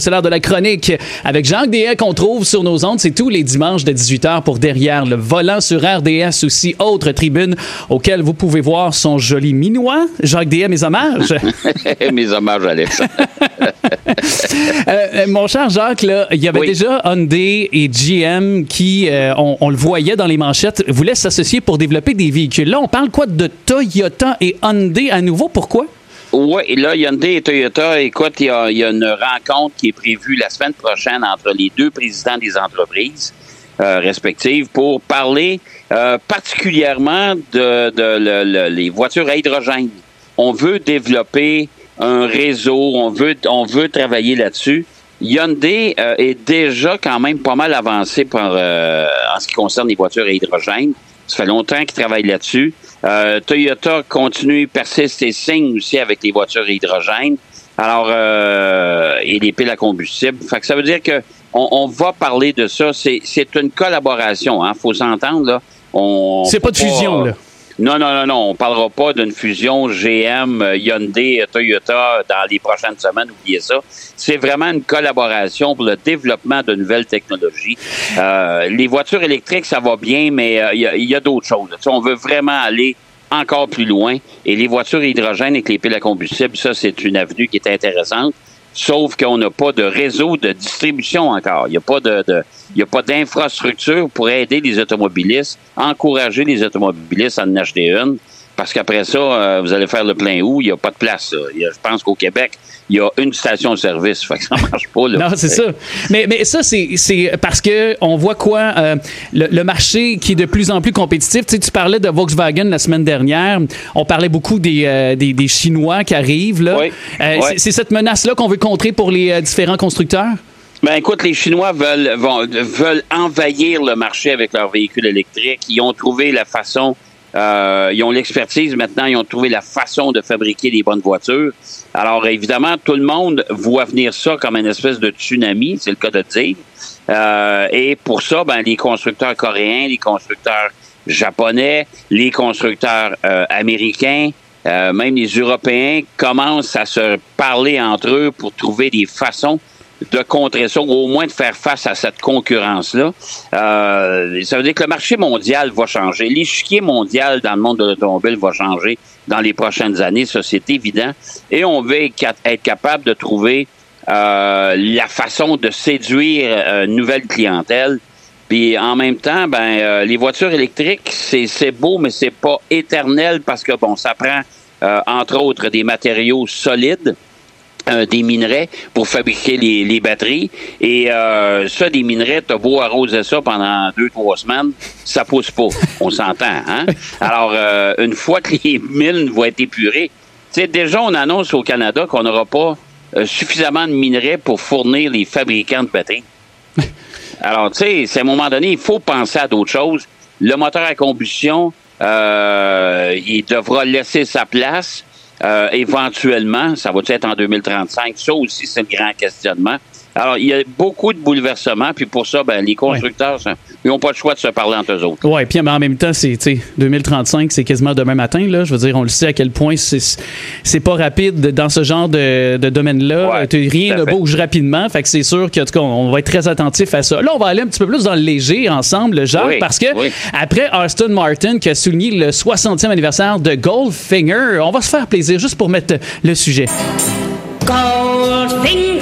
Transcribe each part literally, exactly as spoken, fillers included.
C'est l'heure de la chronique avec Jacques Deshaies qu'on trouve sur nos ondes. C'est tous les dimanches de dix-huit heures pour Derrière le volant sur R D S, aussi autre tribune auquel vous pouvez voir son joli minois. Jacques Deshaies, mes hommages. Mes hommages, Alex. euh, mon cher Jacques, là, il y avait oui. déjà Hyundai et G M qui, euh, on, on le voyait dans les manchettes, voulaient s'associer pour développer des véhicules. Là, on parle quoi de Toyota et Hyundai à nouveau? Pourquoi? Oui, là, Hyundai et Toyota, écoute, il y, a, il y a une rencontre qui est prévue la semaine prochaine entre les deux présidents des entreprises euh, respectives pour parler euh, particulièrement de, de le, le, les voitures à hydrogène. On veut développer un réseau, on veut, on veut travailler là-dessus. Hyundai euh, est déjà quand même pas mal avancé par, euh, en ce qui concerne les voitures à hydrogène. Ça fait longtemps qu'ils travaillent là-dessus. Euh, Toyota continue, persiste et signe aussi avec les voitures à hydrogène. Alors, euh, et les piles à combustible. Fait que ça veut dire que on, on va parler de ça. C'est, c'est une collaboration, hein. Faut s'entendre, là. On, c'est pas de fusion, pas, là. Non, non, non, non. On parlera pas d'une fusion G M, Hyundai, Toyota dans les prochaines semaines. Oubliez ça. C'est vraiment une collaboration pour le développement de nouvelles technologies. Euh, les voitures électriques, ça va bien, mais il euh, y, y a d'autres choses. Tu sais, on veut vraiment aller encore plus loin. Et les voitures à hydrogène avec les piles à combustible, ça, c'est une avenue qui est intéressante. Sauf qu'on n'a pas de réseau de distribution encore. Il n'y a pas de, de il n'y a pas d'infrastructure pour aider les automobilistes, encourager les automobilistes à en acheter une. Parce qu'après ça, euh, vous allez faire le plein où? Il n'y a pas de place. Il y a, je pense qu'au Québec, il y a une station-service. Fait que ça ne marche pas. Là. Non, c'est ça. Mais, mais ça, c'est, c'est parce qu'on voit quoi? Euh, le, le marché qui est de plus en plus compétitif. Tu sais, tu parlais de Volkswagen la semaine dernière. On parlait beaucoup des, euh, des, des Chinois qui arrivent. Là. Oui. Euh, oui. C'est, c'est cette menace-là qu'on veut contrer pour les euh, différents constructeurs? Ben écoute, les Chinois veulent, vont, veulent envahir le marché avec leurs véhicules électriques. Ils ont trouvé la façon... Euh, ils ont l'expertise maintenant, ils ont trouvé la façon de fabriquer des bonnes voitures. Alors évidemment, tout le monde voit venir ça comme une espèce de tsunami, c'est le cas de dire. Euh, et pour ça, ben les constructeurs coréens, les constructeurs japonais, les constructeurs euh, américains, euh, même les Européens commencent à se parler entre eux pour trouver des façons de contrer ça, ou au moins de faire face à cette concurrence-là. Euh, ça veut dire que le marché mondial va changer. L'échiquier mondial dans le monde de l'automobile va changer dans les prochaines années, ça c'est évident. Et on veut être capable de trouver euh, la façon de séduire euh, une nouvelle clientèle. Puis en même temps, ben euh, les voitures électriques, c'est, c'est beau, mais c'est pas éternel parce que bon, ça prend euh, entre autres des matériaux solides. Euh, des minerais pour fabriquer les, les batteries. Et euh, ça, des minerais, t'as beau arroser ça pendant deux, trois semaines, ça pousse pas. On s'entend, hein? Alors, euh, une fois que les mines vont être épurées, tu sais, déjà, on annonce au Canada qu'on n'aura pas euh, suffisamment de minerais pour fournir les fabricants de batteries. Alors, tu sais, c'est à un moment donné, il faut penser à d'autres choses. Le moteur à combustion, euh, il devra laisser sa place. Euh, éventuellement, ça va être en deux mille trente-cinq? Ça aussi, c'est le grand questionnement. Alors, il y a beaucoup de bouleversements, puis pour ça, ben, les constructeurs, ouais. ça, ils n'ont pas le choix de se parler entre eux autres. Oui, puis en même temps, c'est, tu sais, deux mille trente-cinq, c'est quasiment demain matin, là. Je veux dire, on le sait à quel point c'est, c'est pas rapide dans ce genre de, de domaine-là. Ouais, rien ne bouge rapidement, fait que c'est sûr qu'en tout cas, on va être très attentif à ça. Là, on va aller un petit peu plus dans le léger ensemble, Jacques, oui, parce que oui. après Aston Martin qui a souligné le soixantième anniversaire de Goldfinger, on va se faire plaisir juste pour mettre le sujet. Goldfinger.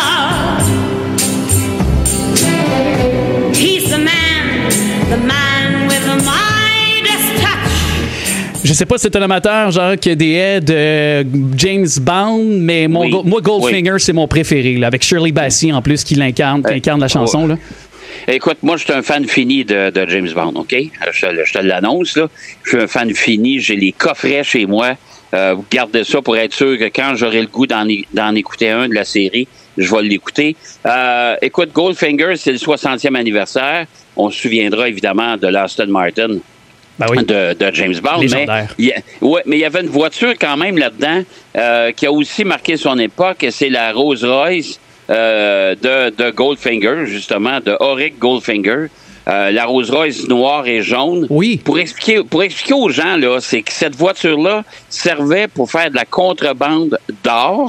Je sais pas si c'est un amateur, Jacques Deshaies, de James Bond, mais mon, oui, moi, Goldfinger, oui. c'est mon préféré, là, avec Shirley Bassey en plus qui l'incarne, qui incarne la chanson. Oh. Là. Écoute, moi, je suis un fan fini de, de James Bond, OK? Je, je te l'annonce, là. Je suis un fan fini, j'ai les coffrets chez moi. Euh, vous gardez ça pour être sûr que quand j'aurai le goût d'en, d'en écouter un de la série, je vais l'écouter. Euh, écoute, Goldfinger, c'est le soixantième anniversaire. On se souviendra évidemment de l'Aston Martin. Ben oui. de, de James Bond. Légendaire. Mais, ouais, mais il y avait une voiture quand même là-dedans euh, qui a aussi marqué son époque, et c'est la Rolls-Royce euh, de, de Goldfinger, justement, de Auric Goldfinger. Euh, la Rolls-Royce noire et jaune. Oui. Pour expliquer, pour expliquer aux gens, là, c'est que cette voiture-là servait pour faire de la contrebande d'or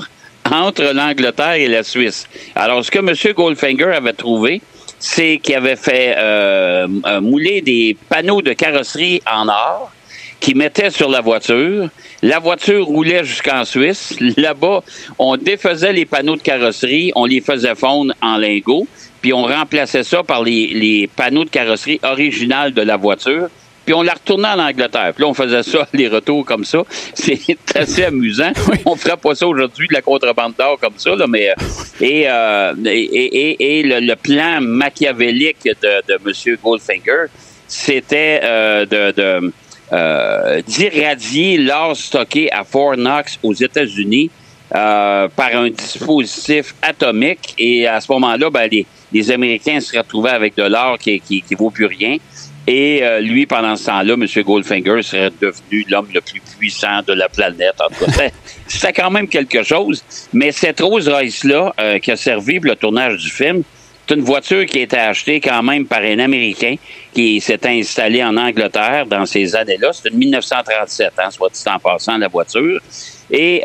entre l'Angleterre et la Suisse. Alors, ce que M. Goldfinger avait trouvé, c'est qu'il avait fait euh, mouler des panneaux de carrosserie en or qu'il mettait sur la voiture. La voiture roulait jusqu'en Suisse. Là-bas, on défaisait les panneaux de carrosserie, on les faisait fondre en lingots, puis on remplaçait ça par les, les panneaux de carrosserie originales de la voiture, puis on la retournait en Angleterre. Puis là, on faisait ça, les retours comme ça. C'est assez amusant. Oui. On ferait pas ça aujourd'hui, de la contrebande d'or comme ça, là, mais... Et, euh, et, et, et le, le plan machiavélique de, de M. Goldfinger, c'était euh, de... de Euh, d'irradier l'or stocké à Fort Knox aux États-Unis euh, par un dispositif atomique. Et à ce moment-là, ben, les, les Américains se retrouvaient avec de l'or qui, qui, qui vaut plus rien. Et euh, lui, pendant ce temps-là, M. Goldfinger serait devenu l'homme le plus puissant de la planète. En tout cas, c'était, c'était quand même quelque chose. Mais cette Rolls-Royce-là, euh, qui a servi pour le tournage du film, c'est une voiture qui a été achetée quand même par un Américain qui s'est installé en Angleterre dans ces années-là. C'était en dix-neuf cent trente-sept, hein, soit dit en passant, la voiture. Et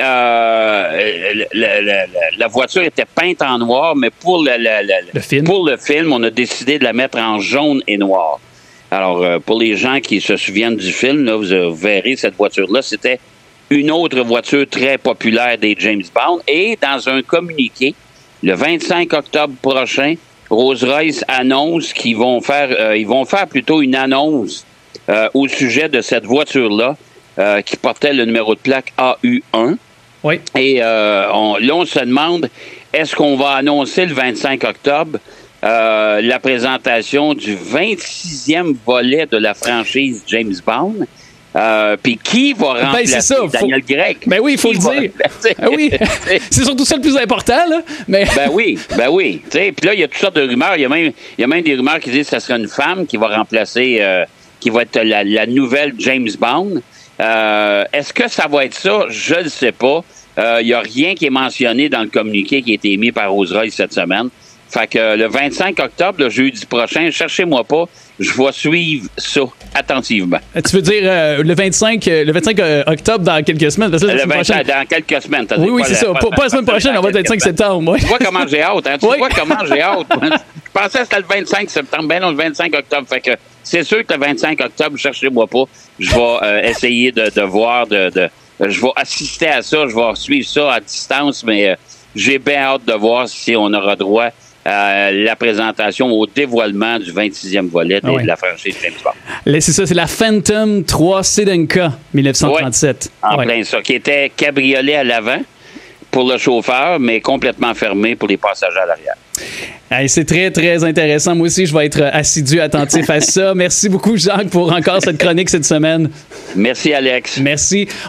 euh, la, la, la voiture était peinte en noir, mais pour le, le, le, le, film. pour le film, on a décidé de la mettre en jaune et noir. Alors, euh, pour les gens qui se souviennent du film, là, vous verrez cette voiture-là, c'était une autre voiture très populaire des James Bond. Et dans un communiqué, le vingt-cinq octobre prochain, Rolls-Royce annonce qu'ils vont faire, euh, ils vont faire plutôt une annonce euh, au sujet de cette voiture-là euh, qui portait le numéro de plaque A U un. Oui. Et euh, on, là, on se demande, est-ce qu'on va annoncer le vingt-cinq octobre euh, la présentation du vingt-sixième volet de la franchise James Bond? Euh, puis qui va remplacer ben, ça, Daniel faut... Craig? Ben oui, il faut qui le dire. Ah oui. C'est surtout ça le plus important, là. Mais... Ben oui, ben oui. Puis là, il y a toutes sortes de rumeurs. Il y a même, il y a même des rumeurs qui disent que ce sera une femme qui va remplacer, euh, qui va être la, la nouvelle James Bond. Euh, est-ce que ça va être ça? Je ne sais pas. Il euh, n'y a rien qui est mentionné dans le communiqué qui a été émis par Rolls-Royce cette semaine. Fait que euh, le vingt-cinq octobre, le jeudi prochain, cherchez-moi pas, je vais suivre ça attentivement. Tu veux dire euh, le vingt-cinq, le vingt-cinq octobre dans quelques semaines? Parce que le vingt-cinq dans quelques semaines. Oui, oui, c'est ça. Pas, pas la semaine prochaine, on va être le vingt-cinq septembre. Ouais. Tu vois comment j'ai hâte, hein? Tu oui. vois comment j'ai hâte. Je pensais que c'était le vingt-cinq septembre, ben non, le vingt-cinq octobre. Fait que c'est sûr que le vingt-cinq octobre, cherchez-moi pas, je vais euh, essayer de, de voir, de, de, je vais assister à ça, je vais suivre ça à distance, mais euh, j'ai bien hâte de voir si on aura droit à la présentation au dévoilement du vingt-sixième volet de, ah oui. de la franchise James Bond. C'est ça, c'est la Phantom trois Sedanka dix-neuf cent trente-sept. Oui, en ouais. plein ça, qui était cabriolet à l'avant pour le chauffeur, mais complètement fermé pour les passagers à l'arrière. Hey, c'est très, très intéressant. Moi aussi, je vais être assidu, attentif à ça. Merci beaucoup, Jacques, pour encore cette chronique cette semaine. Merci, Alex. Merci.